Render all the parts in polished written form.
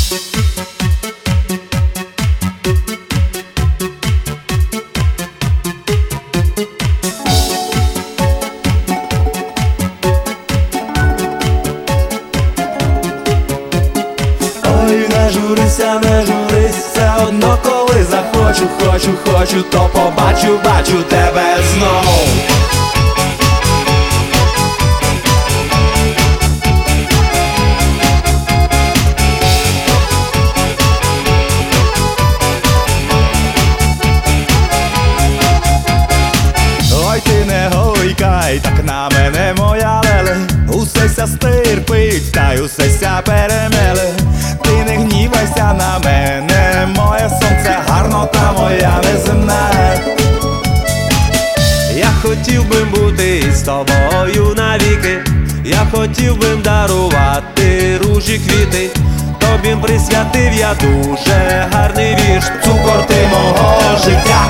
Не журися, не журись, все одно коли захочу, хочу, то бачу тебе знов. Ой, ти не гойкай, так на мене, моя леле, усеся стерпить, та й усеся перемеле. Ти не гнівайся на мене, моє сонце гарно, та моя неземна. Я хотів би бути з тобою навіки, я хотів би дарувати ружі квіти, тобі присвятив я дуже гарний вірш, Цукор ти мого життя.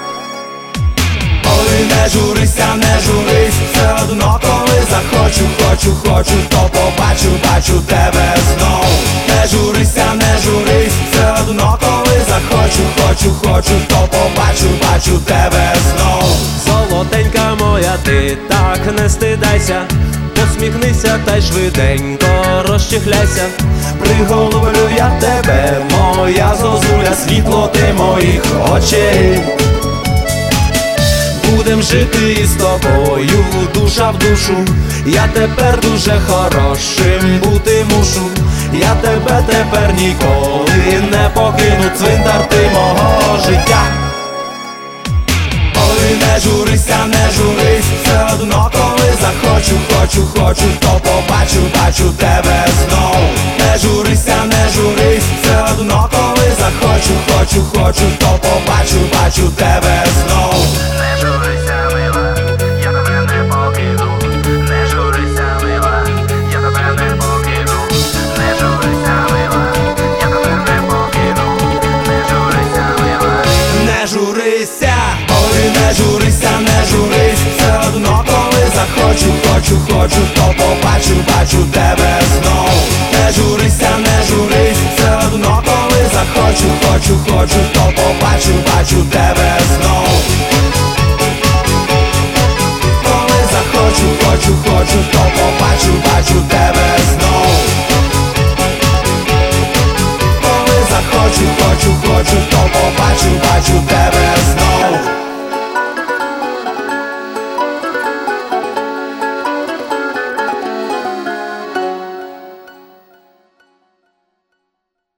Ой, не журися, не журись, все одно коли захочу, хочу, то бачу тебе знов. Не журися, не журись, все одно коли захочу, то бачу тебе знов. Золотенька моя, ти так не стидайся, посміхнися та й швиденько розчехляйся. Приголублю я тебе, моя зозуля, світло ти моїх очей. Будем жити із тобою, душа в душу. Я тепер дуже хорошим бути мушу. Я тебе тепер ніколи не покину, цвинтар ти мого життя. Ой, не журися, не журись, все одно коли захочу, то бачу тебе знов. Не журися, не журись, все одно коли захочу, то бачу тебе знов. Не журися, мила, я тебе не покину. Не журися, мила, я тебе не покину. Не журися, мила, я тебе не покину. Не журися, мила. Не журися, ой, не журися, не журись, все одно коли захочу, то бачу тебе знов. Не журися, не журись, все одно коли захочу, то бачу тебе знов. Коли захочу, то бачу тебе знов. Коли захочу, то бачу тебе.